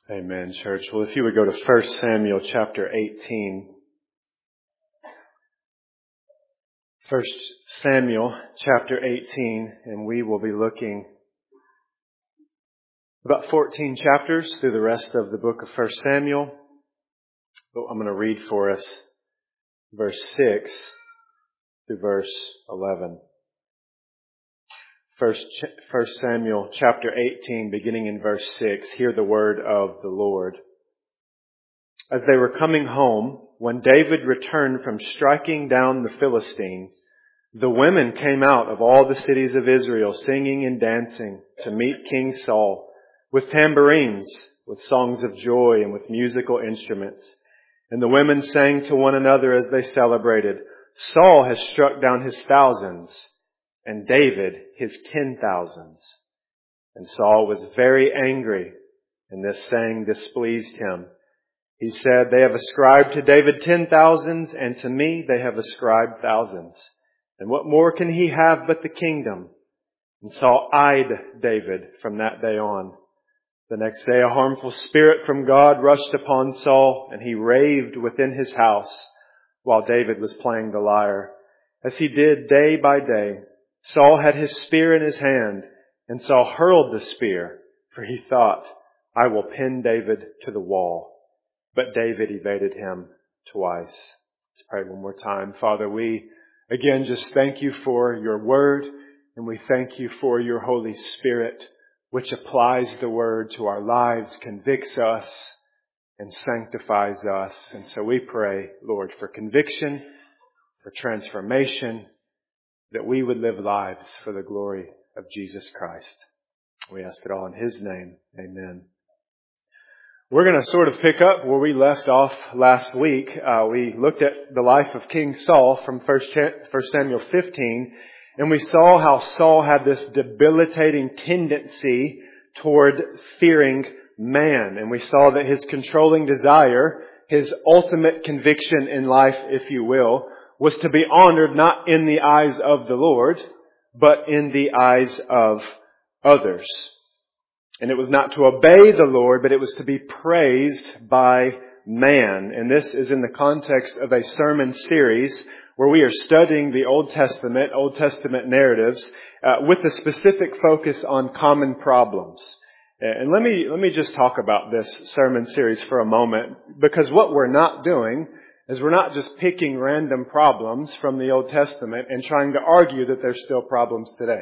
Amen, church. Well, if you would go to 1 Samuel chapter 18. 1 Samuel chapter 18, and we will be looking about 14 chapters through the rest of the book of 1 Samuel. But I'm going to read for us verse 6 through verse 11. 1 Samuel chapter 18, beginning in verse 6, hear the word of the Lord. As they were coming home, when David returned from striking down the Philistine, the women came out of all the cities of Israel singing and dancing to meet King Saul with tambourines, with songs of joy, and with musical instruments. And the women sang to one another as they celebrated, Saul has struck down his thousands, and David his 10,000s. And Saul was very angry, and this saying displeased him. He said, They have ascribed to David 10,000s, and to me they have ascribed thousands. And what more can he have but the kingdom? And Saul eyed David from that day on. The next day a harmful spirit from God rushed upon Saul, and he raved within his house while David was playing the lyre. As he did day by day, Saul had his spear in his hand, and Saul hurled the spear, for he thought, I will pin David to the wall. But David evaded him twice. Let's pray one more time. Father, we again just thank you for your word, and we thank you for your Holy Spirit, which applies the word to our lives, convicts us, and sanctifies us. And so we pray, Lord, for conviction, for transformation, that we would live lives for the glory of Jesus Christ. We ask it all in His name. Amen. We're going to sort of pick up where we left off last week. We looked at the life of King Saul from 1 Samuel 15, and we saw how Saul had this debilitating tendency toward fearing man. And we saw that his controlling desire, his ultimate conviction in life, if you will, was to be honored not in the eyes of the Lord, but in the eyes of others. And it was not to obey the Lord, but it was to be praised by man. And this is in the context of a sermon series where we are studying the Old Testament narratives, with a specific focus on common problems. And let me just talk about this sermon series for a moment, because what we're not doing is we're not just picking random problems from the Old Testament and trying to argue that there's still problems today.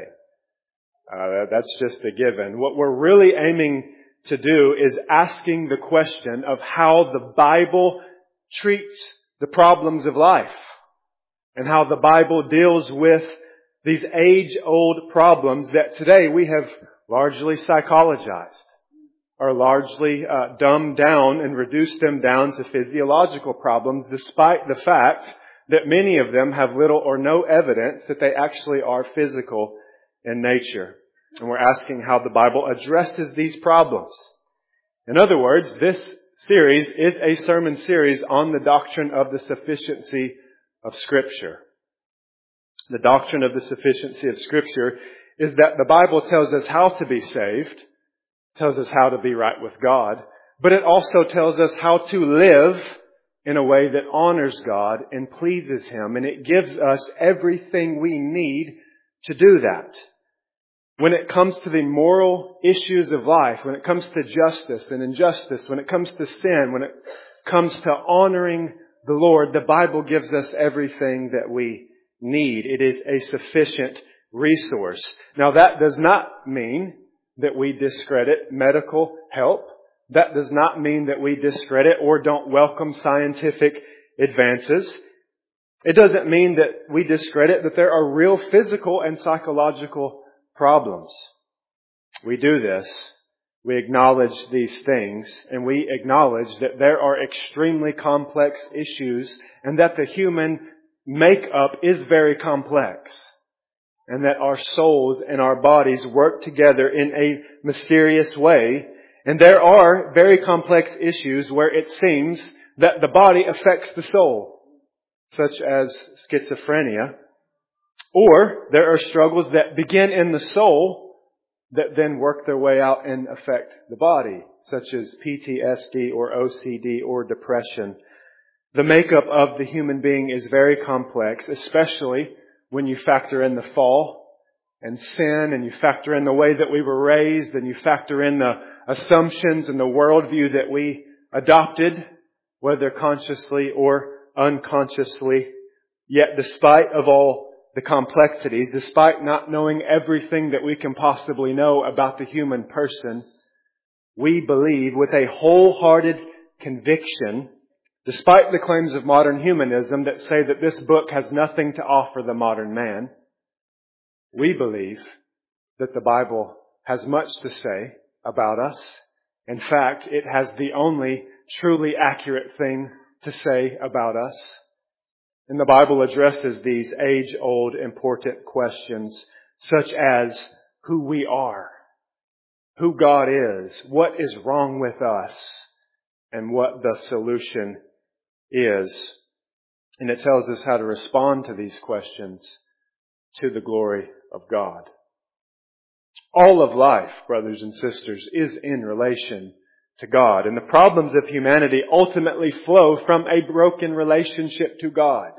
That's just a given. What we're really aiming to do is asking the question of how the Bible treats the problems of life and how the Bible deals with these age-old problems that today we have largely psychologized or largely dumbed down and reduced them down to physiological problems, despite the fact that many of them have little or no evidence that they actually are physical in nature. And we're asking how the Bible addresses these problems. In other words, this series is a sermon series on the doctrine of the sufficiency of Scripture. The doctrine of the sufficiency of Scripture is that the Bible tells us how to be saved, tells us how to be right with God, but it also tells us how to live in a way that honors God and pleases Him, and it gives us everything we need to do that. When it comes to the moral issues of life, when it comes to justice and injustice, when it comes to sin, when it comes to honoring the Lord, the Bible gives us everything that we need. It is a sufficient resource. Now, that does not mean that we discredit medical help. That does not mean that we discredit or don't welcome scientific advances. It doesn't mean that we discredit that there are real physical and psychological problems. We do this. We acknowledge these things, and we acknowledge that there are extremely complex issues and that the human makeup is very complex, and that our souls and our bodies work together in a mysterious way. And there are very complex issues where it seems that the body affects the soul, such as schizophrenia. Or there are struggles that begin in the soul that then work their way out and affect the body, such as PTSD or OCD or depression. The makeup of the human being is very complex, especially when you factor in the fall and sin, and you factor in the way that we were raised, and you factor in the assumptions and the worldview that we adopted, whether consciously or unconsciously. Yet despite of all the complexities, despite not knowing everything that we can possibly know about the human person, we believe with a wholehearted conviction, despite the claims of modern humanism that say that this book has nothing to offer the modern man, we believe that the Bible has much to say about us. In fact, it has the only truly accurate thing to say about us. And the Bible addresses these age-old important questions, such as who we are, who God is, what is wrong with us, and what the solution is. And it tells us how to respond to these questions to the glory of God. All of life, brothers and sisters, is in relation to God. And the problems of humanity ultimately flow from a broken relationship to God.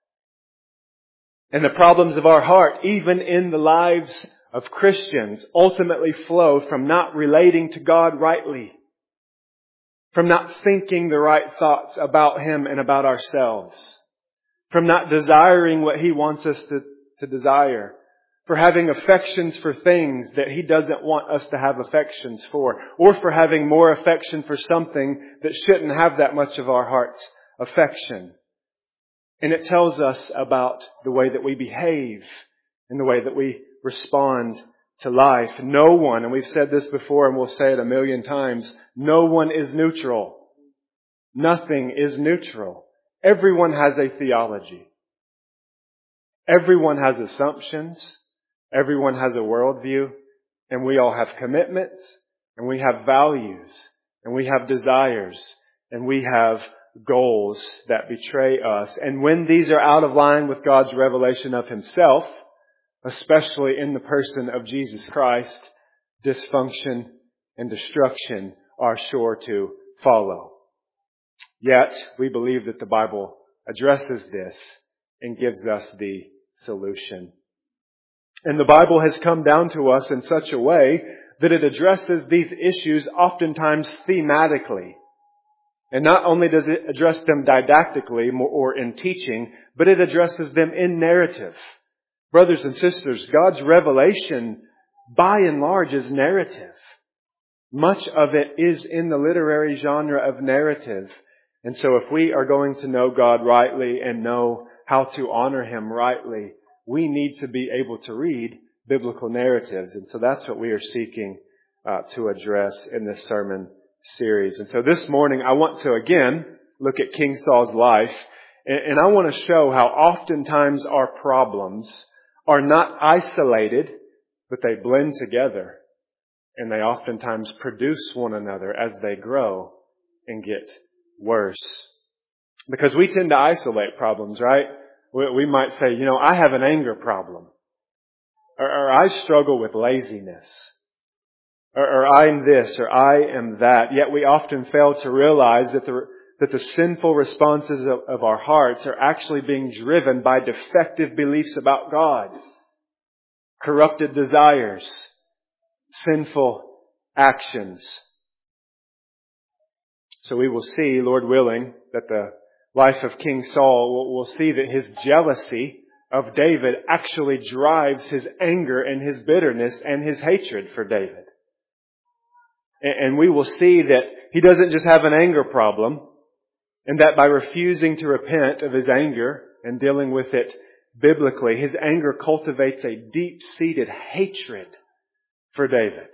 And the problems of our heart, even in the lives of Christians, ultimately flow from not relating to God rightly. From not thinking the right thoughts about Him and about ourselves. From not desiring what He wants us to desire. For having affections for things that He doesn't want us to have affections for. Or for having more affection for something that shouldn't have that much of our heart's affection. And it tells us about the way that we behave and the way that we respond to life. No one, and we've said this before and we'll say it 1,000,000 times, no one is neutral. Nothing is neutral. Everyone has a theology. Everyone has assumptions. Everyone has a worldview. And we all have commitments. And we have values. And we have desires. And we have goals that betray us. And when these are out of line with God's revelation of Himself, especially in the person of Jesus Christ, dysfunction and destruction are sure to follow. Yet, we believe that the Bible addresses this and gives us the solution. And the Bible has come down to us in such a way that it addresses these issues oftentimes thematically. And not only does it address them didactically or in teaching, but it addresses them in narrative. Brothers and sisters, God's revelation, by and large, is narrative. Much of it is in the literary genre of narrative. And so if we are going to know God rightly and know how to honor Him rightly, we need to be able to read biblical narratives. And so that's what we are seeking to address in this sermon series. And so this morning I want to again look at King Saul's life, and I want to show how oftentimes our problems are not isolated, but they blend together, and they oftentimes produce one another as they grow and get worse. Because we tend to isolate problems, right? We might say, I have an anger problem, or I struggle with laziness. Or I'm this, or I am that. Yet we often fail to realize that the sinful responses of our hearts are actually being driven by defective beliefs about God, corrupted desires, sinful actions. So we will see, Lord willing, that the life of King Saul, we'll see that his jealousy of David actually drives his anger and his bitterness and his hatred for David. And we will see that he doesn't just have an anger problem, and that by refusing to repent of his anger and dealing with it biblically, his anger cultivates a deep-seated hatred for David.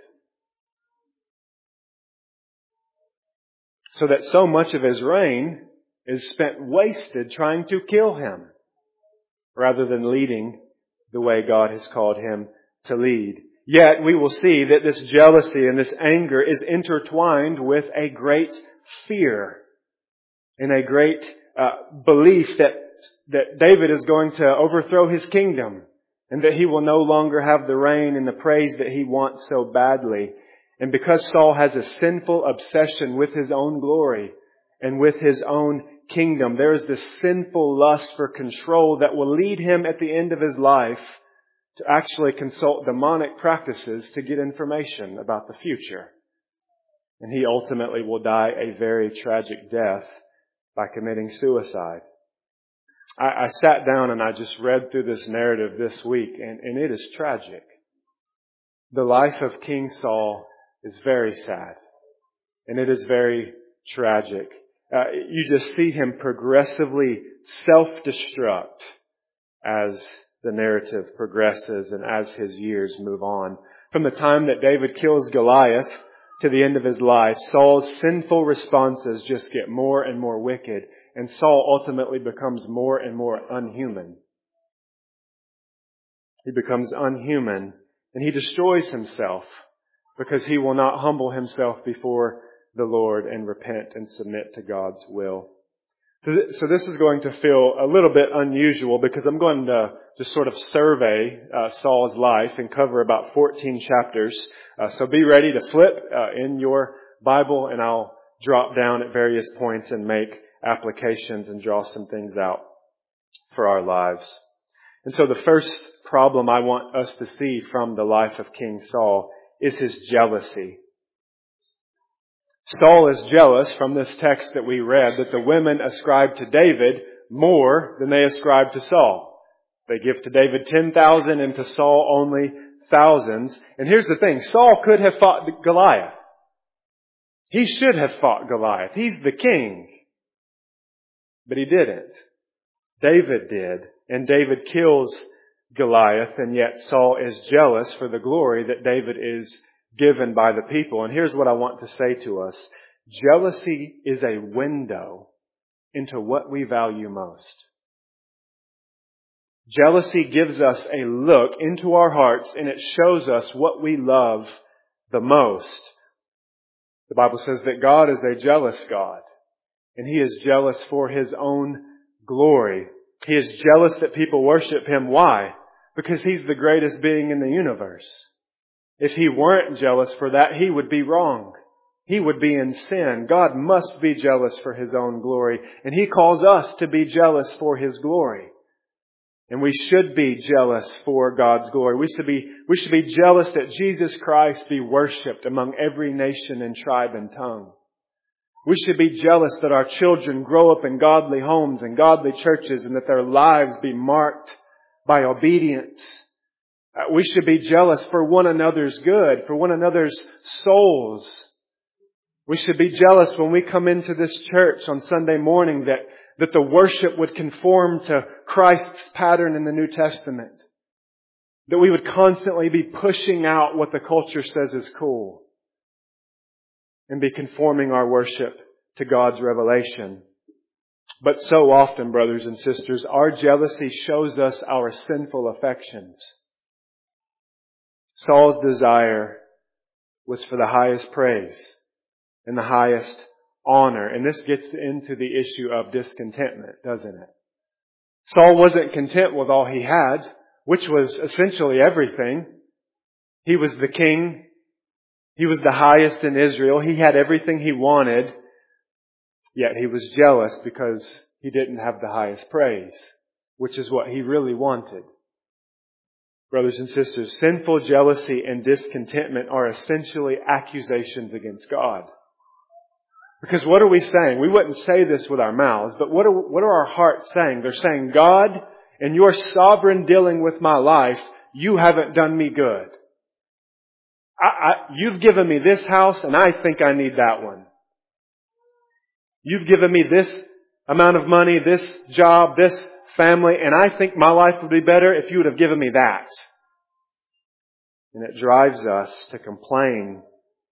So that so much of his reign is spent wasted trying to kill him, rather than leading the way God has called him to lead. Yet we will see that this jealousy and this anger is intertwined with a great fear and a great belief that David is going to overthrow his kingdom and that he will no longer have the reign and the praise that he wants so badly. And because Saul has a sinful obsession with his own glory and with his own kingdom, there is this sinful lust for control that will lead him at the end of his life to actually consult demonic practices to get information about the future. And he ultimately will die a very tragic death by committing suicide. I sat down and I just read through this narrative this week, and it is tragic. The life of King Saul is very sad, and it is very tragic. You just see him progressively self-destruct as the narrative progresses and as his years move on. From the time that David kills Goliath to the end of his life, Saul's sinful responses just get more and more wicked, and Saul ultimately becomes more and more unhuman. He becomes unhuman, and he destroys himself because he will not humble himself before the Lord and repent and submit to God's will. So this is going to feel a little bit unusual because I'm going to just sort of survey Saul's life and cover about 14 chapters. So be ready to flip in your Bible, and I'll drop down at various points and make applications and draw some things out for our lives. And so the first problem I want us to see from the life of King Saul is his jealousy. Saul is jealous from this text that we read that the women ascribe to David more than they ascribe to Saul. They give to David 10,000 and to Saul only thousands. And here's the thing, Saul could have fought Goliath. He should have fought Goliath. He's the king. But he didn't. David did. And David kills Goliath, and yet Saul is jealous for the glory that David is given by the people. And here's what I want to say to us. Jealousy is a window into what we value most. Jealousy gives us a look into our hearts, and it shows us what we love the most. The Bible says that God is a jealous God, and He is jealous for His own glory. He is jealous that people worship Him. Why? Because He's the greatest being in the universe. If He weren't jealous for that, He would be wrong. He would be in sin. God must be jealous for His own glory, and He calls us to be jealous for His glory. And we should be jealous for God's glory. We should be jealous that Jesus Christ be worshipped among every nation and tribe and tongue. We should be jealous that our children grow up in godly homes and godly churches, and that their lives be marked by obedience. We should be jealous for one another's good, for one another's souls. We should be jealous when we come into this church on Sunday morning that the worship would conform to Christ's pattern in the New Testament. That we would constantly be pushing out what the culture says is cool. And be conforming our worship to God's revelation. But so often, brothers and sisters, our jealousy shows us our sinful affections. Saul's desire was for the highest praise and the highest honor. And this gets into the issue of discontentment, doesn't it? Saul wasn't content with all he had, which was essentially everything. He was the king. He was the highest in Israel. He had everything he wanted. Yet he was jealous because he didn't have the highest praise, which is what he really wanted. Brothers and sisters, sinful jealousy and discontentment are essentially accusations against God. Because what are we saying? We wouldn't say this with our mouths, but what are our hearts saying? They're saying, God, in your sovereign dealing with my life, you haven't done me good. You've given me this house, and I think I need that one. You've given me this amount of money, this job, this family, and I think my life would be better if you would have given me that. And it drives us to complain.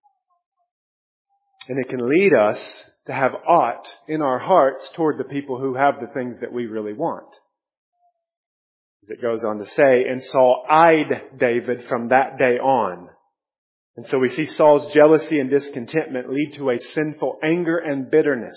And it can lead us to have aught in our hearts toward the people who have the things that we really want. As it goes on to say, and Saul eyed David from that day on. And so we see Saul's jealousy and discontentment lead to a sinful anger and bitterness.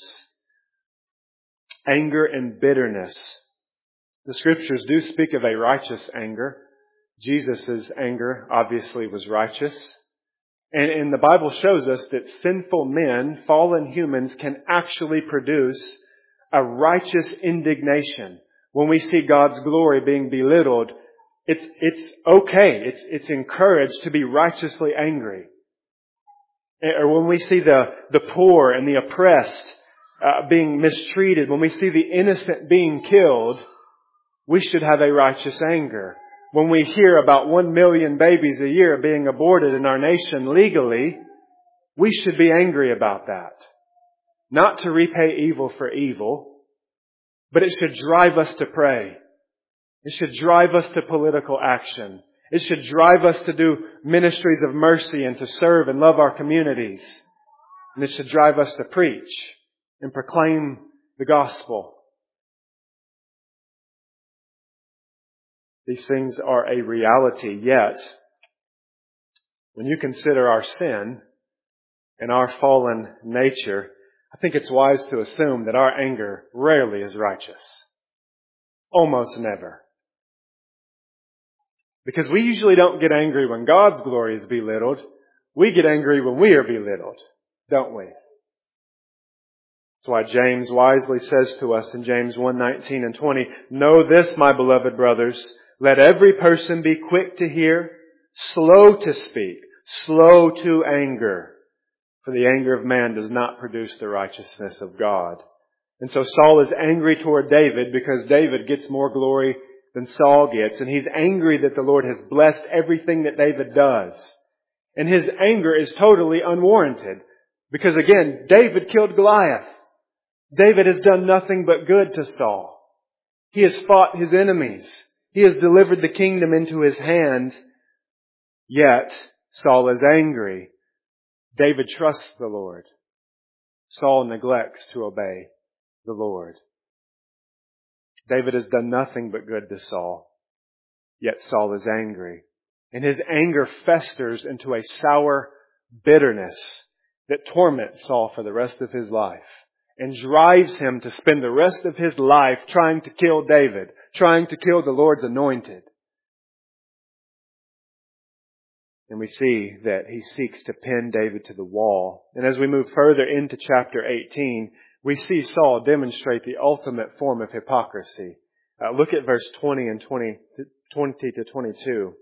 Anger and bitterness. The Scriptures do speak of a righteous anger. Jesus' anger obviously was righteous. And the Bible shows us that sinful men, fallen humans, can actually produce a righteous indignation. When we see God's glory being belittled, it's okay. It's encouraged to be righteously angry. Or when we see the poor and the oppressed being mistreated, when we see the innocent being killed, we should have a righteous anger. When we hear about 1 million babies a year being aborted in our nation legally, we should be angry about that. Not to repay evil for evil, but it should drive us to pray. It should drive us to political action. It should drive us to do ministries of mercy and to serve and love our communities. And it should drive us to preach and proclaim the gospel. These things are a reality, yet when you consider our sin and our fallen nature, I think it's wise to assume that our anger rarely is righteous. Almost never. Because we usually don't get angry when God's glory is belittled. We get angry when we are belittled, don't we? That's why James wisely says to us in James 1:19 and 20, "Know this, my beloved brothers, let every person be quick to hear, slow to speak, slow to anger. For the anger of man does not produce the righteousness of God." And so Saul is angry toward David because David gets more glory than Saul gets. And he's angry that the Lord has blessed everything that David does. And his anger is totally unwarranted. Because again, David killed Goliath. David has done nothing but good to Saul. He has fought his enemies. He has delivered the kingdom into his hand. Yet Saul is angry. David trusts the Lord. Saul neglects to obey the Lord. David has done nothing but good to Saul. Yet Saul is angry. And his anger festers into a sour bitterness that torments Saul for the rest of his life and drives him to spend the rest of his life trying to kill David, trying to kill the Lord's anointed. And we see that he seeks to pin David to the wall. And as we move further into chapter 18, we see Saul demonstrate the ultimate form of hypocrisy. Look at verse 20 and 20 to 22.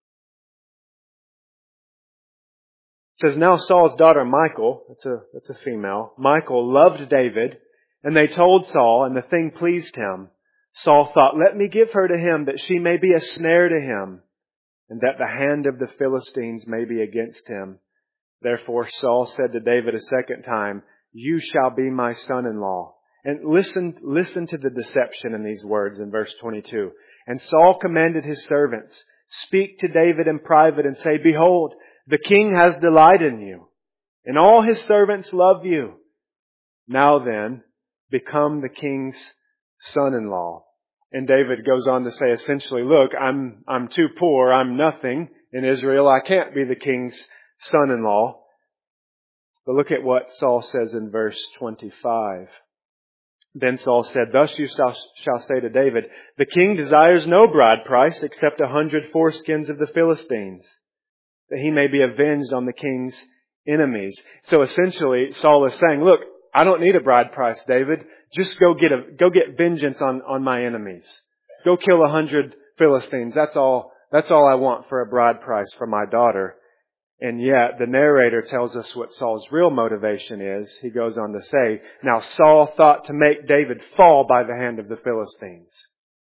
It says, "Now Saul's daughter Michal," that's a female, "Michal loved David, and they told Saul, and the thing pleased him. Saul thought, 'Let me give her to him, that she may be a snare to him, and that the hand of the Philistines may be against him.' Therefore Saul said to David a second time, 'You shall be my son-in-law.'" And listen to the deception in these words in verse 22. "And Saul commanded his servants, 'Speak to David in private and say, Behold, the king has delight in you, and all his servants love you. Now then, become the king's son-in-law.'" And David goes on to say essentially, "Look, I'm too poor. I'm nothing in Israel. I can't be the king's son-in-law." But look at what Saul says in verse 25. "Then Saul said, 'Thus you shall say to David, the king desires no bride price except 100 foreskins of the Philistines, that he may be avenged on the king's enemies.'" So essentially, Saul is saying, "Look, I don't need a bride price, David. Just go get vengeance on my enemies. Go kill 100 Philistines. That's all I want for a bride price for my daughter." And yet, the narrator tells us what Saul's real motivation is. He goes on to say, "Now Saul thought to make David fall by the hand of the Philistines."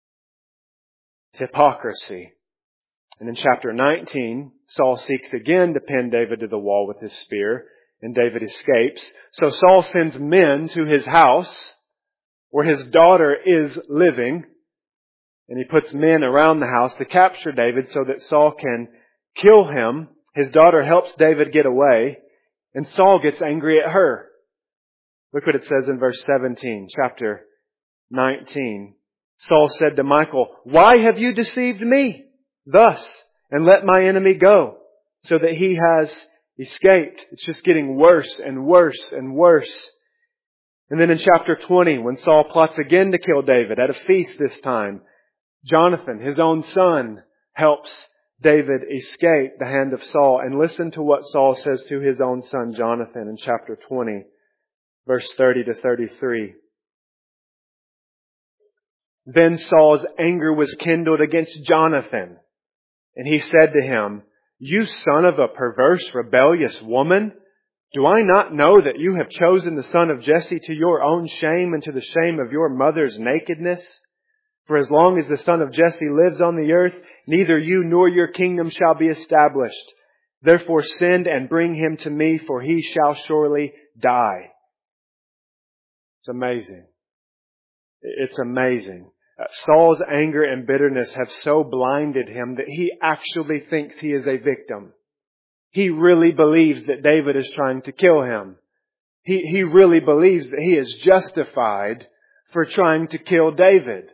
It's hypocrisy. And in chapter 19, Saul seeks again to pin David to the wall with his spear, and David escapes. So Saul sends men to his house, where his daughter is living, and he puts men around the house to capture David so that Saul can kill him. His daughter helps David get away, and Saul gets angry at her. Look what it says in verse 17, chapter 19. "Saul said to Michal, 'Why have you deceived me thus, and let my enemy go, so that he has escaped?'" It's just getting worse and worse and worse. And then in chapter 20, when Saul plots again to kill David at a feast this time, Jonathan, his own son, helps David escaped the hand of Saul. And listen to what Saul says to his own son Jonathan in chapter 20, verse 30 to 33. Then Saul's anger was kindled against Jonathan, and he said to him, "You son of a perverse, rebellious woman, do I not know that you have chosen the son of Jesse to your own shame and to the shame of your mother's nakedness? For as long as the son of Jesse lives on the earth, neither you nor your kingdom shall be established. Therefore send and bring him to me, for he shall surely die." It's amazing. It's amazing. Saul's anger and bitterness have so blinded him that he actually thinks he is a victim. He really believes that David is trying to kill him. He really believes that he is justified for trying to kill David.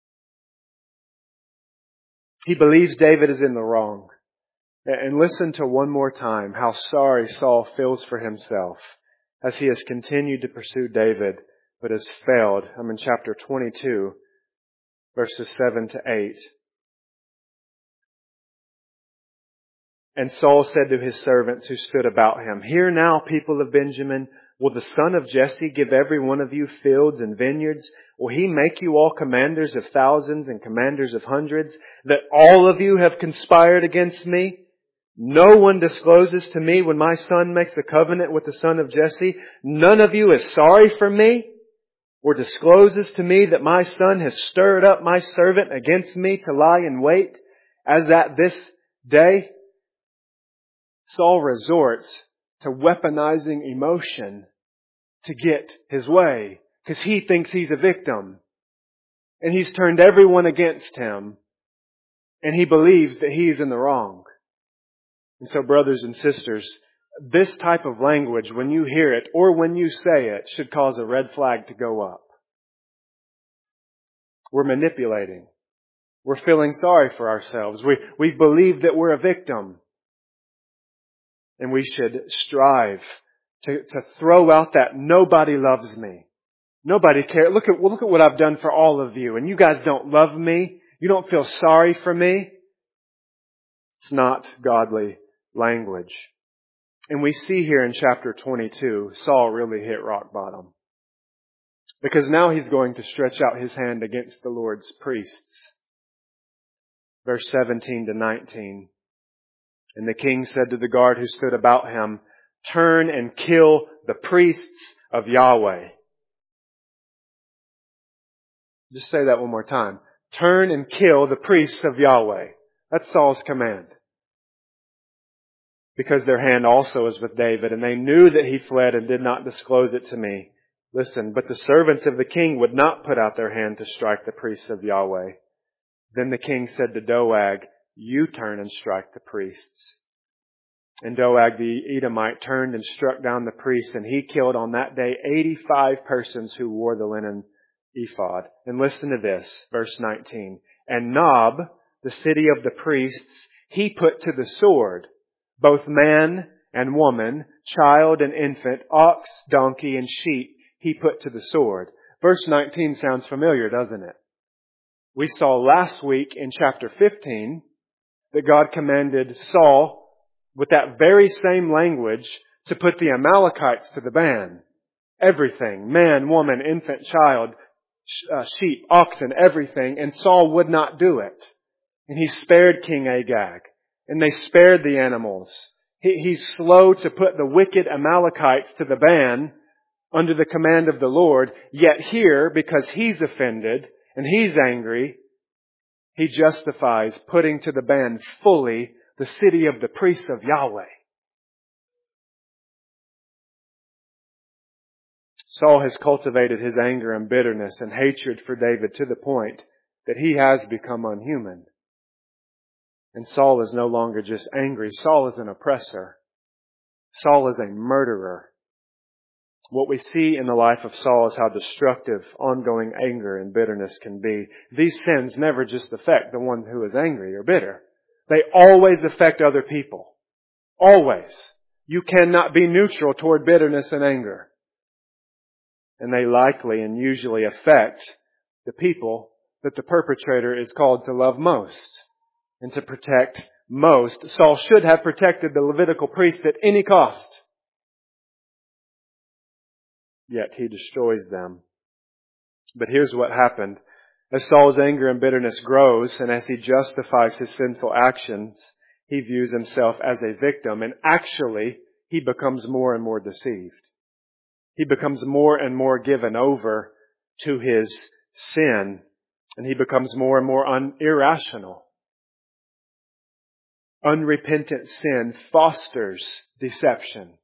He believes David is in the wrong. And listen to one more time how sorry Saul feels for himself as he has continued to pursue David but has failed. I'm in chapter 22, verses 7 to 8. And Saul said to his servants who stood about him, "Hear now, people of Benjamin, will the son of Jesse give every one of you fields and vineyards? Will he make you all commanders of thousands and commanders of hundreds, that all of you have conspired against me? No one discloses to me when my son makes a covenant with the son of Jesse. None of you is sorry for me, or discloses to me that my son has stirred up my servant against me to lie in wait, as at this day." Saul resorts to weaponizing emotion to get his way, because he thinks he's a victim. And he's turned everyone against him, and he believes that he's in the wrong. And so, brothers and sisters, this type of language, when you hear it or when you say it, should cause a red flag to go up. We're manipulating. We're feeling sorry for ourselves. We believe that we're a victim. And we should strive to throw out that nobody loves me. Nobody cares. Look at what I've done for all of you. And you guys don't love me. You don't feel sorry for me. It's not godly language. And we see here in chapter 22, Saul really hit rock bottom. Because now he's going to stretch out his hand against the Lord's priests. Verse 17 to 19. And the king said to the guard who stood about him, "Turn and kill the priests of Yahweh." Just say that one more time. Turn and kill the priests of Yahweh. That's Saul's command. Because their hand also is with David, and they knew that he fled and did not disclose it to me. Listen, but the servants of the king would not put out their hand to strike the priests of Yahweh. Then the king said to Doeg, "You turn and strike the priests." And Doeg the Edomite turned and struck down the priests, and he killed on that day 85 persons who wore the linen ephod. And listen to this, verse 19. And Nob, the city of the priests, he put to the sword, both man and woman, child and infant, ox, donkey, and sheep, he put to the sword. Verse 19 sounds familiar, doesn't it? We saw last week in chapter 15 that God commanded Saul, with that very same language, to put the Amalekites to the ban. Everything, man, woman, infant, child, sheep, oxen, everything. And Saul would not do it. And he spared King Agag. And they spared the animals. He's slow to put the wicked Amalekites to the ban under the command of the Lord. Yet here, because he's offended and he's angry, he justifies putting to the ban fully the city of the priests of Yahweh. Saul has cultivated his anger and bitterness and hatred for David to the point that he has become unhuman. And Saul is no longer just angry. Saul is an oppressor. Saul is a murderer. What we see in the life of Saul is how destructive ongoing anger and bitterness can be. These sins never just affect the one who is angry or bitter. They always affect other people. Always. You cannot be neutral toward bitterness and anger. And they likely and usually affect the people that the perpetrator is called to love most and to protect most, Saul should have protected the Levitical priest at any cost. Yet he destroys them. But here's what happened. As Saul's anger and bitterness grows, and as he justifies his sinful actions, he views himself as a victim, and actually, he becomes more and more deceived. He becomes more and more given over to his sin, and he becomes more and more irrational. Unrepentant sin fosters deception.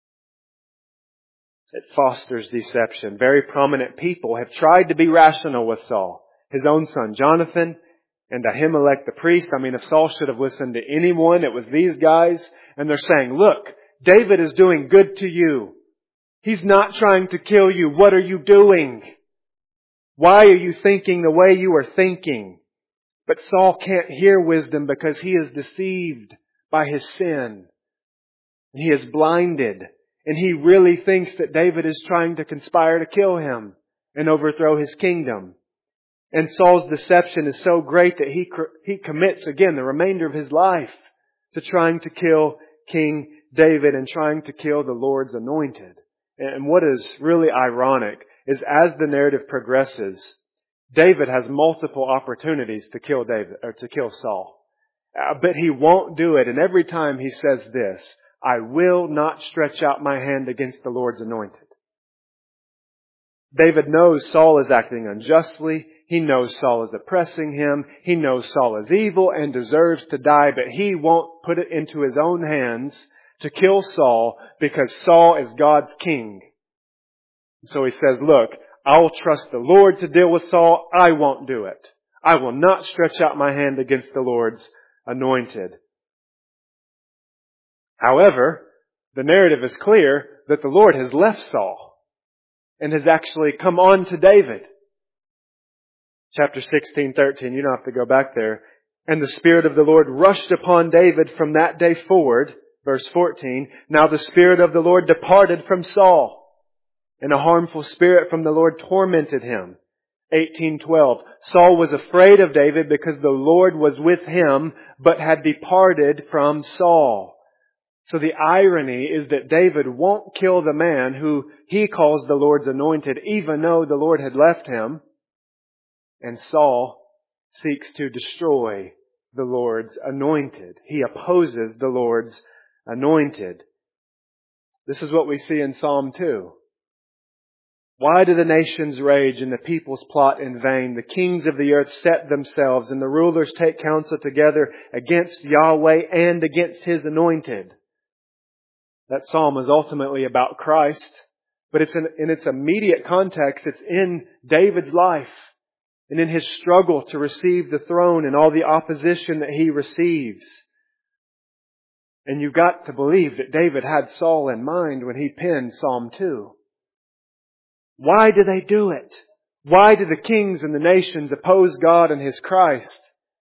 It fosters deception. Very prominent people have tried to be rational with Saul. His own son Jonathan and Ahimelech the priest. I mean, if Saul should have listened to anyone, it was these guys. And they're saying, look, David is doing good to you. He's not trying to kill you. What are you doing? Why are you thinking the way you are thinking? But Saul can't hear wisdom because he is deceived by his sin. He is blinded. And he really thinks that David is trying to conspire to kill him and overthrow his kingdom. And Saul's deception is so great that he commits, again, the remainder of his life to trying to kill King David and trying to kill the Lord's anointed. And what is really ironic is as the narrative progresses, David has multiple opportunities to kill Saul. But he won't do it. And every time he says this, I will not stretch out my hand against the Lord's anointed. David knows Saul is acting unjustly. He knows Saul is oppressing him. He knows Saul is evil and deserves to die, but he won't put it into his own hands to kill Saul because Saul is God's king. So he says, look, I'll trust the Lord to deal with Saul. I won't do it. I will not stretch out my hand against the Lord's anointed. However, the narrative is clear that the Lord has left Saul and has actually come on to David. Chapter 16:13, you don't have to go back there. And the Spirit of the Lord rushed upon David from that day forward. Verse 14, now the Spirit of the Lord departed from Saul, and a harmful spirit from the Lord tormented him. 18:12, Saul was afraid of David because the Lord was with him, but had departed from Saul. So the irony is that David won't kill the man who he calls the Lord's anointed, even though the Lord had left him. And Saul seeks to destroy the Lord's anointed. He opposes the Lord's anointed. This is what we see in Psalm 2. Why do the nations rage and the peoples plot in vain? The kings of the earth set themselves and the rulers take counsel together against Yahweh and against His anointed. That psalm is ultimately about Christ, but it's in its immediate context, it's in David's life and in his struggle to receive the throne and all the opposition that he receives. And you've got to believe that David had Saul in mind when he penned Psalm 2. Why do they do it? Why do the kings and the nations oppose God and His Christ?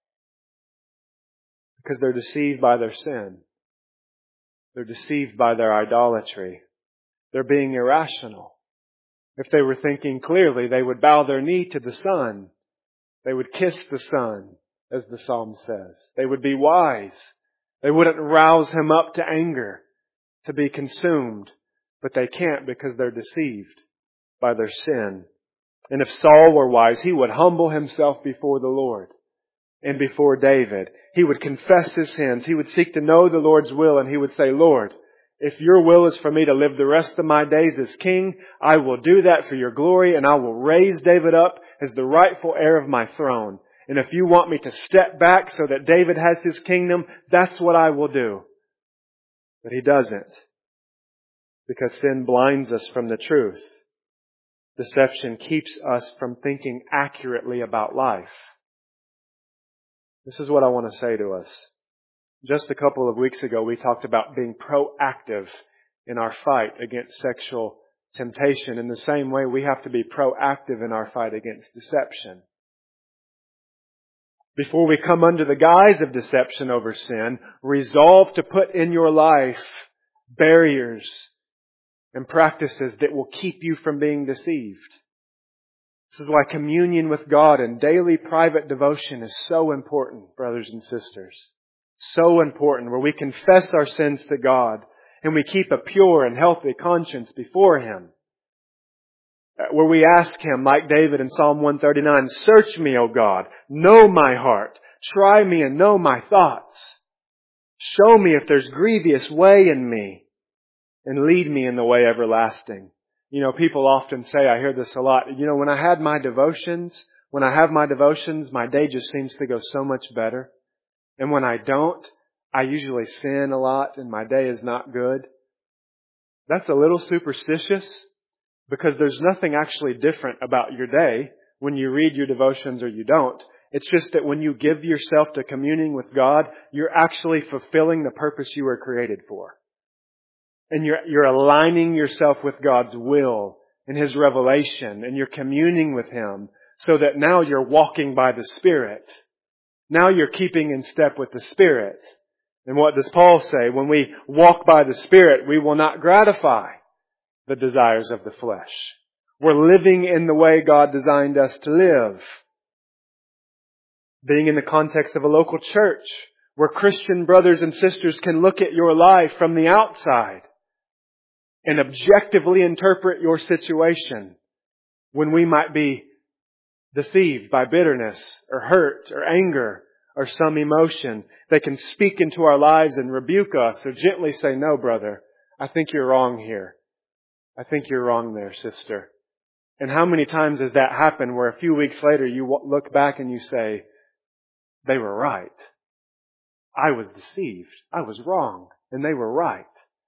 Because they're deceived by their sin. They're deceived by their idolatry. They're being irrational. If they were thinking clearly, they would bow their knee to the Son. They would kiss the Son, as the Psalm says. They would be wise. They wouldn't rouse Him up to anger, to be consumed. But they can't because they're deceived by their sin. And if Saul were wise, he would humble himself before the Lord and before David. He would confess his sins. He would seek to know the Lord's will, and he would say, Lord, if your will is for me to live the rest of my days as king, I will do that for your glory, and I will raise David up as the rightful heir of my throne. And if you want me to step back so that David has his kingdom, that's what I will do. But he doesn't, because sin blinds us from the truth. Deception keeps us from thinking accurately about life. This is what I want to say to us. Just a couple of weeks ago, we talked about being proactive in our fight against sexual temptation. In the same way, we have to be proactive in our fight against deception. Before we come under the guise of deception over sin, resolve to put in your life barriers and practices that will keep you from being deceived. This is why communion with God and daily private devotion is so important, brothers and sisters. So important, where we confess our sins to God and we keep a pure and healthy conscience before Him. Where we ask Him, like David in Psalm 139, search me, O God, know my heart, try me and know my thoughts. Show me if there's grievous way in me and lead me in the way everlasting. You know, people often say, I hear this a lot, when I have my devotions, my day just seems to go so much better. And when I don't, I usually sin a lot and my day is not good. That's a little superstitious because there's nothing actually different about your day when you read your devotions or you don't. It's just that when you give yourself to communing with God, you're actually fulfilling the purpose you were created for. And you're aligning yourself with God's will and His revelation, and you're communing with Him so that now you're walking by the Spirit. Now you're keeping in step with the Spirit. And what does Paul say? When we walk by the Spirit, we will not gratify the desires of the flesh. We're living in the way God designed us to live. Being in the context of a local church, where Christian brothers and sisters can look at your life from the outside and objectively interpret your situation when we might be deceived by bitterness or hurt or anger or some emotion. They can speak into our lives and rebuke us or gently say, no, brother, I think you're wrong here. I think you're wrong there, sister. And how many times has that happened where a few weeks later you look back and you say, they were right. I was deceived. I was wrong. And they were right.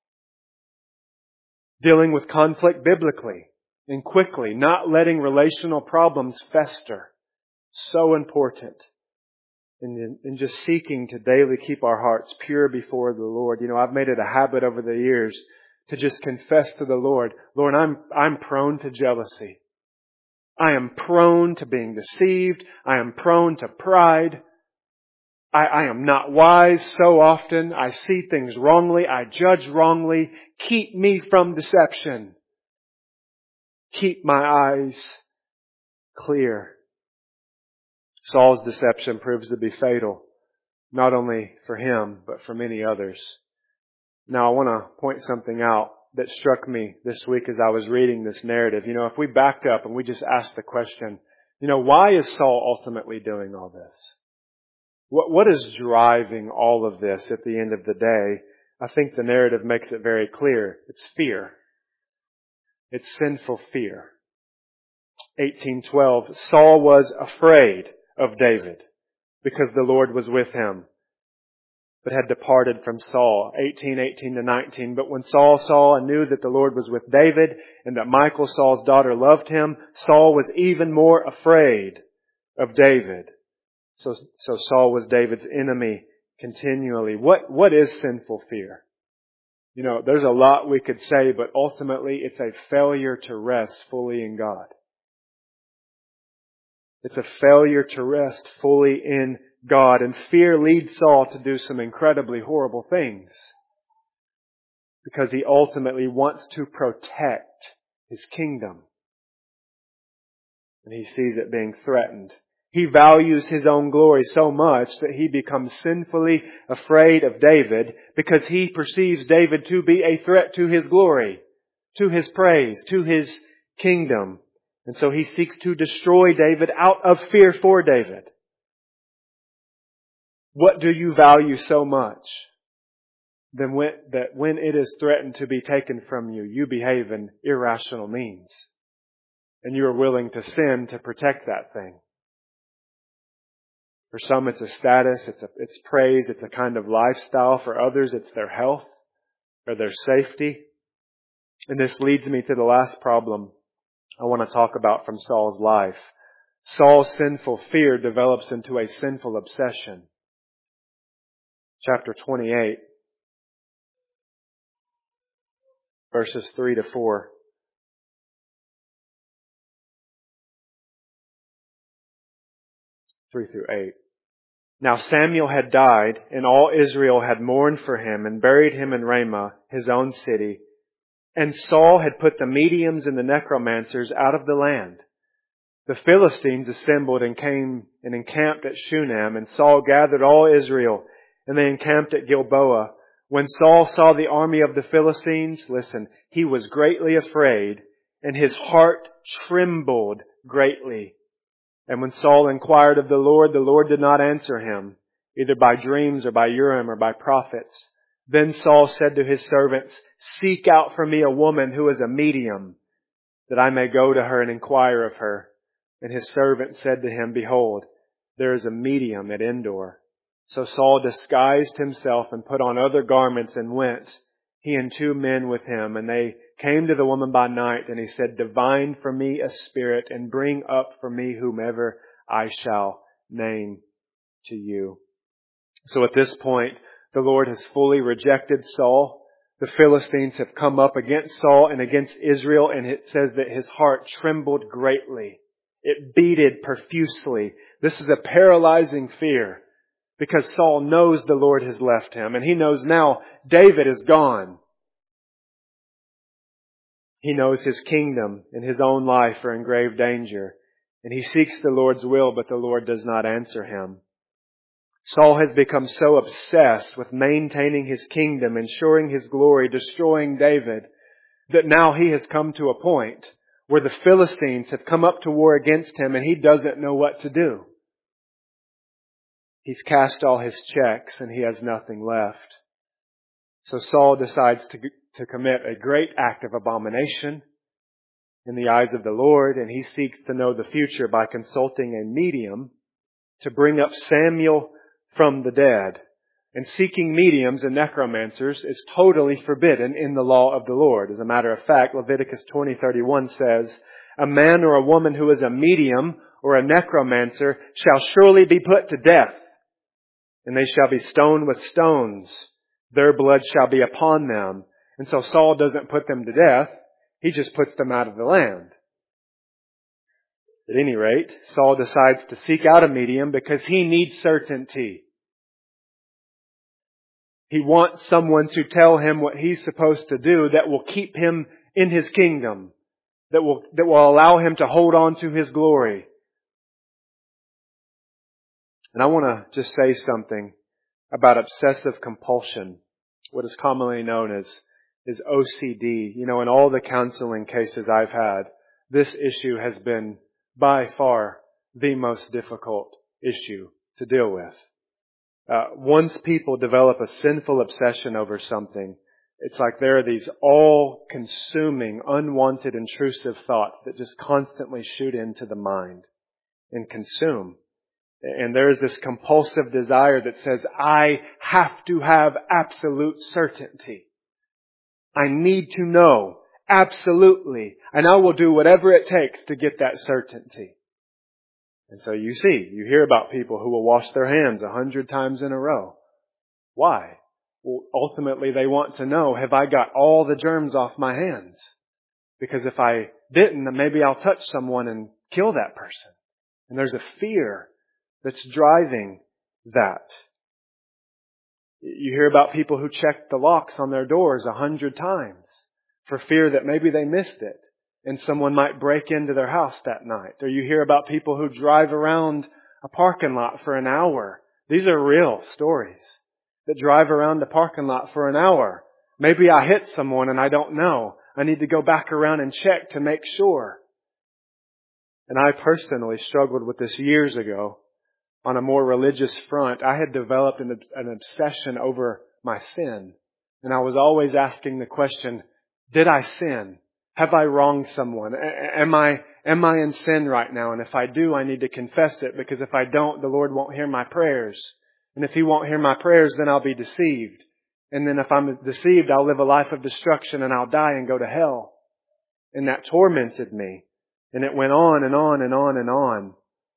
Dealing with conflict biblically and quickly, not letting relational problems fester. So important. And just seeking to daily keep our hearts pure before the Lord. I've made it a habit over the years to just confess to the Lord, Lord, I'm prone to jealousy. I am prone to being deceived. I am prone to pride. I am not wise so often. I see things wrongly. I judge wrongly. Keep me from deception. Keep my eyes clear. Saul's deception proves to be fatal, not only for him, but for many others. Now I want to point something out that struck me this week as I was reading this narrative. If we back up and we just ask the question, why is Saul ultimately doing all this? What is driving all of this at the end of the day? I think the narrative makes it very clear. It's fear. It's sinful fear. 18:12, Saul was afraid of David because the Lord was with him, but had departed from Saul. 18:18-19, but when Saul saw and knew that the Lord was with David and that Michal, Saul's daughter, loved him, Saul was even more afraid of David. So Saul was David's enemy continually. What is sinful fear? There's a lot we could say, but ultimately it's a failure to rest fully in God. It's a failure to rest fully in God. And fear leads Saul to do some incredibly horrible things because he ultimately wants to protect his kingdom. And he sees it being threatened. He values his own glory so much that he becomes sinfully afraid of David because he perceives David to be a threat to his glory, to his praise, to his kingdom. And so he seeks to destroy David out of fear for David. What do you value so much that when it is threatened to be taken from you, you behave in irrational means and you are willing to sin to protect that thing? For some, it's a status, it's praise, it's a kind of lifestyle. For others, it's their health or their safety. And this leads me to the last problem I want to talk about from Saul's life. Saul's sinful fear develops into a sinful obsession. Chapter 28, verses 3-4. 3-8. Now Samuel had died, and all Israel had mourned for him and buried him in Ramah, his own city. And Saul had put the mediums and the necromancers out of the land. The Philistines assembled and came and encamped at Shunem, and Saul gathered all Israel and they encamped at Gilboa. When Saul saw the army of the Philistines, listen, he was greatly afraid, and his heart trembled greatly. And when Saul inquired of the Lord did not answer him, either by dreams or by Urim or by prophets. Then Saul said to his servants, "Seek out for me a woman who is a medium, that I may go to her and inquire of her." And his servant said to him, "Behold, there is a medium at Endor." So Saul disguised himself and put on other garments and went, he and 2 men with him. And they came to the woman by night, and he said, "Divine for me a spirit, and bring up for me whomever I shall name to you." So at this point, the Lord has fully rejected Saul. The Philistines have come up against Saul and against Israel, and it says that his heart trembled greatly. It beated profusely. This is a paralyzing fear, because Saul knows the Lord has left him, and he knows now David is gone. He knows his kingdom and his own life are in grave danger, and he seeks the Lord's will, but the Lord does not answer him. Saul has become so obsessed with maintaining his kingdom, ensuring his glory, destroying David, that now he has come to a point where the Philistines have come up to war against him, and he doesn't know what to do. He's cashed all his checks and he has nothing left. So Saul decides to commit a great act of abomination in the eyes of the Lord, and he seeks to know the future by consulting a medium to bring up Samuel from the dead. And seeking mediums and necromancers is totally forbidden in the law of the Lord. As a matter of fact, Leviticus 20:31 says, "A man or a woman who is a medium or a necromancer shall surely be put to death, and they shall be stoned with stones. Their blood shall be upon them." And so Saul doesn't put them to death. He just puts them out of the land. At any rate, Saul decides to seek out a medium because he needs certainty. He wants someone to tell him what he's supposed to do that will keep him in his kingdom, that will allow him to hold on to his glory. And I want to just say something about obsessive compulsion, what is commonly known as OCD. You know, in all the counseling cases I've had, this issue has been by far the most difficult issue to deal with. Once people develop a sinful obsession over something, it's like there are these all-consuming, unwanted, intrusive thoughts that just constantly shoot into the mind and consume. And there's this compulsive desire that says, I have to have absolute certainty. I need to know absolutely, and I will do whatever it takes to get that certainty. And so you hear about people who will wash their hands 100 times in a row. Why? Well, ultimately they want to know, have I got all the germs off my hands? Because if I didn't, then maybe I'll touch someone and kill that person. And there's a fear that's driving that. You hear about people who check the locks on their doors 100 times for fear that maybe they missed it and someone might break into their house that night. Or you hear about people who drive around a parking lot for an hour. These are real stories that drive around the parking lot for an hour. Maybe I hit someone and I don't know. I need to go back around and check to make sure. And I personally struggled with this years ago. On a more religious front, I had developed an obsession over my sin. And I was always asking the question, did I sin? Have I wronged someone? Am I in sin right now? And if I do, I need to confess it, because if I don't, the Lord won't hear my prayers. And if He won't hear my prayers, then I'll be deceived. And then if I'm deceived, I'll live a life of destruction and I'll die and go to hell. And that tormented me. And it went on and on and on and on.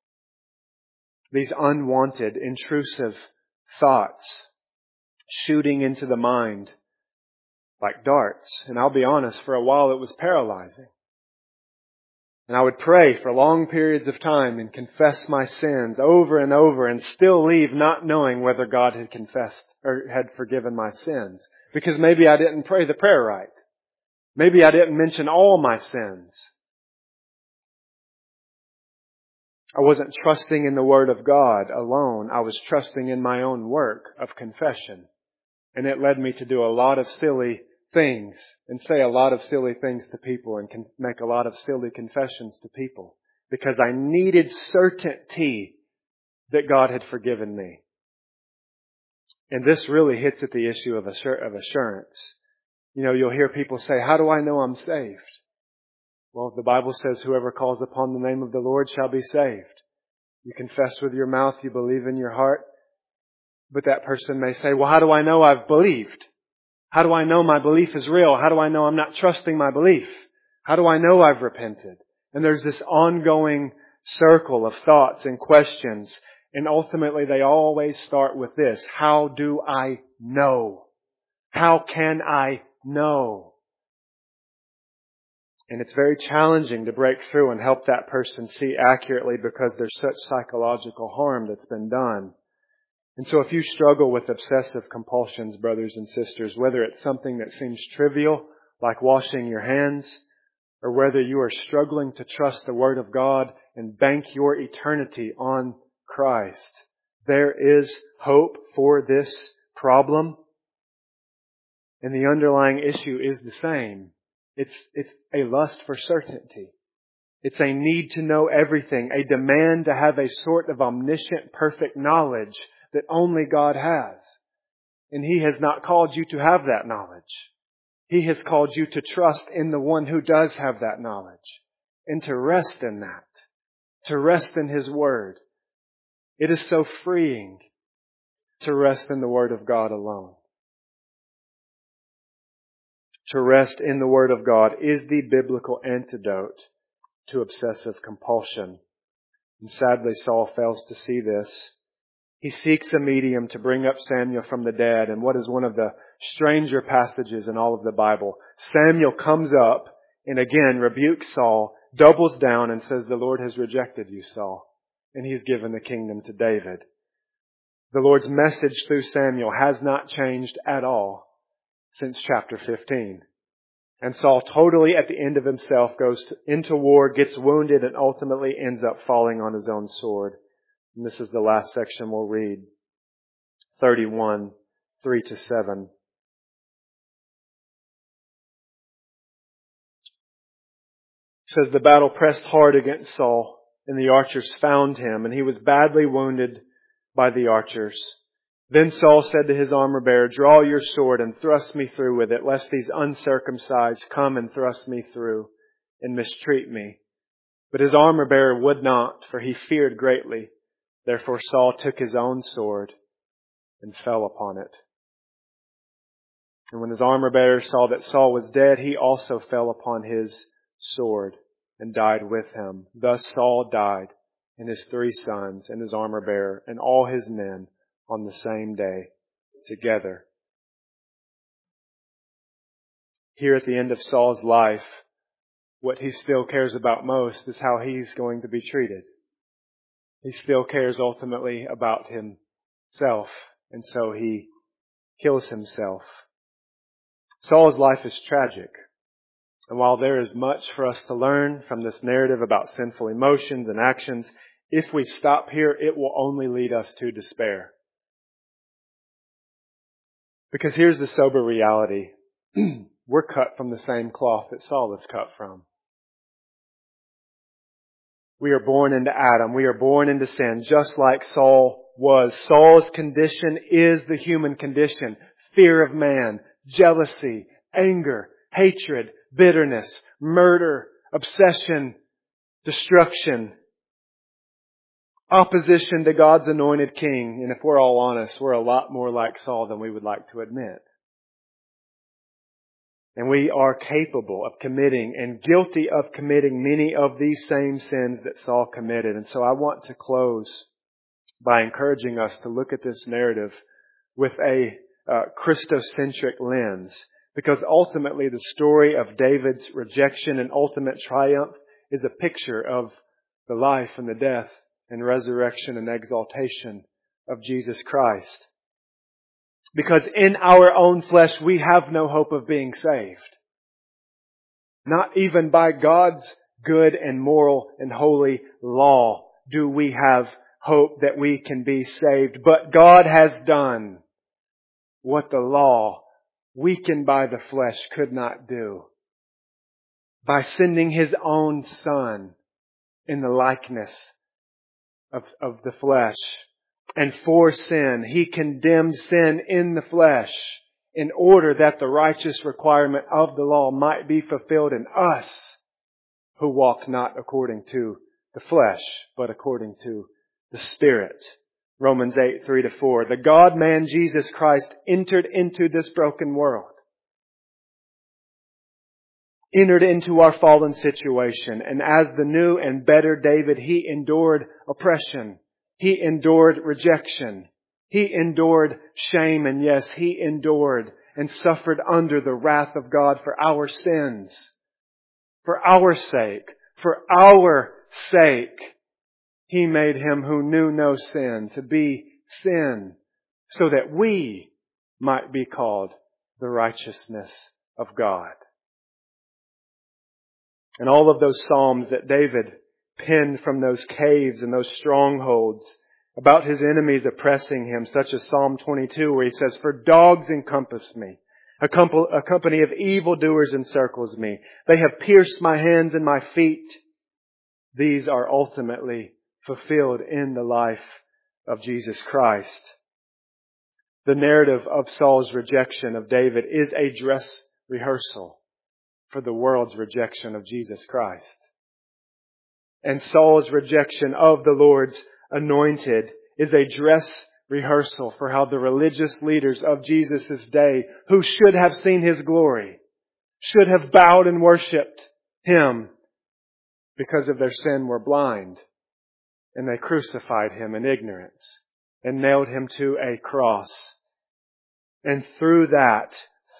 These unwanted, intrusive thoughts shooting into the mind like darts. And I'll be honest, for a while it was paralyzing. And I would pray for long periods of time and confess my sins over and over and still leave not knowing whether God had confessed or had forgiven my sins. Because maybe I didn't pray the prayer right. Maybe I didn't mention all my sins. I wasn't trusting in the Word of God alone. I was trusting in my own work of confession. And it led me to do a lot of silly things and say a lot of silly things to people and make a lot of silly confessions to people because I needed certainty that God had forgiven me. And this really hits at the issue of assurance. You know, you'll hear people say, how do I know I'm saved? Well, the Bible says whoever calls upon the name of the Lord shall be saved. You confess with your mouth, you believe in your heart. But that person may say, well, how do I know I've believed? How do I know my belief is real? How do I know I'm not trusting my belief? How do I know I've repented? And there's this ongoing circle of thoughts and questions. And ultimately they always start with this. How do I know? How can I know? And it's very challenging to break through and help that person see accurately because there's such psychological harm that's been done. And so if you struggle with obsessive compulsions, brothers and sisters, whether it's something that seems trivial, like washing your hands, or whether you are struggling to trust the Word of God and bank your eternity on Christ, there is hope for this problem. And the underlying issue is the same. It's a lust for certainty. It's a need to know everything, a demand to have a sort of omniscient, perfect knowledge that only God has. And He has not called you to have that knowledge. He has called you to trust in the one who does have that knowledge and to rest in that, to rest in His Word. It is so freeing to rest in the Word of God alone. To rest in the Word of God is the biblical antidote to obsessive compulsion. And sadly, Saul fails to see this. He seeks a medium to bring up Samuel from the dead. And what is one of the stranger passages in all of the Bible? Samuel comes up and again rebukes Saul, doubles down and says, the Lord has rejected you, Saul. And He's given the kingdom to David. The Lord's message through Samuel has not changed at all since chapter 15. And Saul totally at the end of himself goes into war, gets wounded, and ultimately ends up falling on his own sword. And this is the last section we'll read. 31, 3-7. It says, the battle pressed hard against Saul, and the archers found him, and he was badly wounded by the archers. Then Saul said to his armor-bearer, draw your sword and thrust me through with it, lest these uncircumcised come and thrust me through and mistreat me. But his armor-bearer would not, for he feared greatly. Therefore Saul took his own sword and fell upon it. And when his armor-bearer saw that Saul was dead, he also fell upon his sword and died with him. Thus Saul died, and his 3 sons, and his armor-bearer, and all his men, on the same day together. Here at the end of Saul's life, what he still cares about most is how he's going to be treated. He still cares ultimately about himself, and so he kills himself. Saul's life is tragic. And while there is much for us to learn from this narrative about sinful emotions and actions, if we stop here, it will only lead us to despair. Because here's the sober reality. We're cut from the same cloth that Saul was cut from. We are born into Adam. We are born into sin, just like Saul was. Saul's condition is the human condition. Fear of man, jealousy, anger, hatred, bitterness, murder, obsession, destruction, opposition to God's anointed king. And if we're all honest, we're a lot more like Saul than we would like to admit. And we are capable of committing and guilty of committing many of these same sins that Saul committed. And so I want to close by encouraging us to look at this narrative with a Christocentric lens. Because ultimately the story of David's rejection and ultimate triumph is a picture of the life and the death and resurrection and exaltation of Jesus Christ. Because in our own flesh we have no hope of being saved. Not even by God's good and moral and holy law do we have hope that we can be saved. But God has done what the law, weakened by the flesh, could not do. By sending His own Son in the likeness of the flesh. And for sin, He condemned sin in the flesh in order that the righteous requirement of the law might be fulfilled in us who walk not according to the flesh, but according to the Spirit. Romans 8, 3-4. The God-man Jesus Christ entered into this broken world. Entered into our fallen situation. And as the new and better David, He endured oppression. He endured rejection. He endured shame. And yes, He endured and suffered under the wrath of God for our sins. For our sake. For our sake. He made Him who knew no sin to be sin, so that we might be called the righteousness of God. And all of those Psalms that David penned from those caves and those strongholds about his enemies oppressing him, such as Psalm 22, where he says, "For dogs encompass me. A company of evildoers encircles me. They have pierced my hands and my feet." These are ultimately fulfilled in the life of Jesus Christ. The narrative of Saul's rejection of David is a dress rehearsal for the world's rejection of Jesus Christ. And Saul's rejection of the Lord's anointed is a dress rehearsal for how the religious leaders of Jesus' day, who should have seen His glory, should have bowed and worshipped Him, because of their sin were blind. And they crucified Him in ignorance and nailed Him to a cross. And through that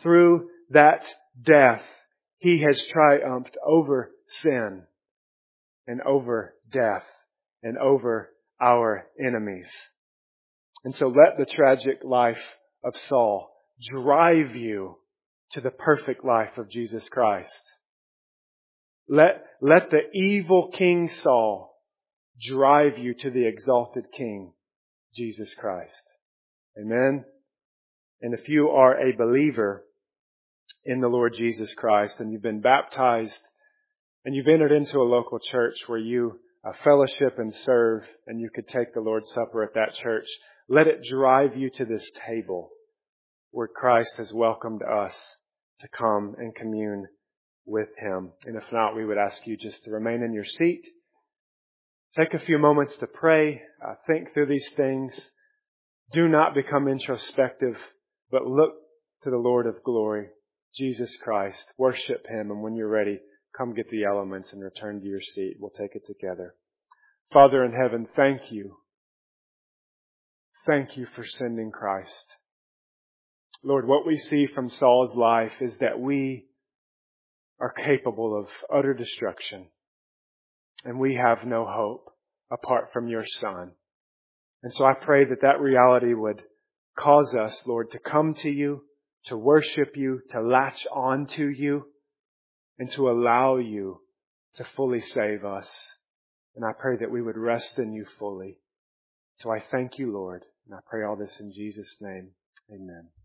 death, He has triumphed over sin and over death and over our enemies. And so let the tragic life of Saul drive you to the perfect life of Jesus Christ. Let the evil King Saul drive you to the exalted King, Jesus Christ. Amen? And if you are a believer in the Lord Jesus Christ and you've been baptized and you've entered into a local church where you fellowship and serve and you could take the Lord's Supper at that church, let it drive you to this table where Christ has welcomed us to come and commune with Him. And if not, we would ask you just to remain in your seat. Take a few moments to pray, think through these things. Do not become introspective, but look to the Lord of glory, Jesus Christ. Worship Him, and when you're ready, come get the elements and return to your seat. We'll take it together. Father in heaven, thank you. Thank you for sending Christ. Lord, what we see from Saul's life is that we are capable of utter destruction. And we have no hope apart from your Son. And so I pray that that reality would cause us, Lord, to come to you, to worship you, to latch on to you, and to allow you to fully save us. And I pray that we would rest in you fully. So I thank you, Lord, and I pray all this in Jesus' name. Amen.